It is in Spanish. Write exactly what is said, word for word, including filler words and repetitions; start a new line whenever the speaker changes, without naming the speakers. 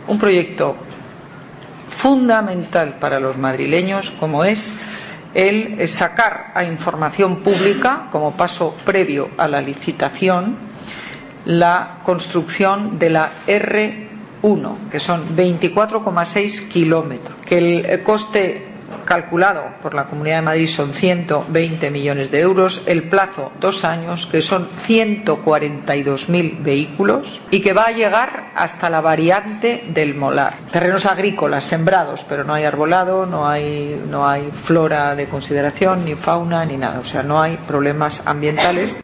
un proyecto fundamental para los madrileños, como es el sacar a información pública, como paso previo a la licitación, la construcción de la erre uno, que son veinticuatro coma seis kilómetros, que el coste calculado por la Comunidad de Madrid son ciento veinte millones de euros, el plazo dos años, que son ciento cuarenta y dos mil vehículos, y que va a llegar hasta la variante del Molar. Terrenos agrícolas sembrados, pero no hay arbolado, no hay, no hay flora de consideración, ni fauna, ni nada, o sea, no hay problemas ambientales.